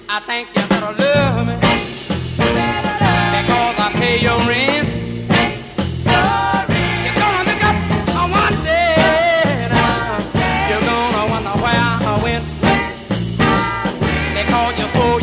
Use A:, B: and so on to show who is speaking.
A: I think you better love me because I pay your rent. You're gonna look up one day now. You're gonna wonder where I went because you're so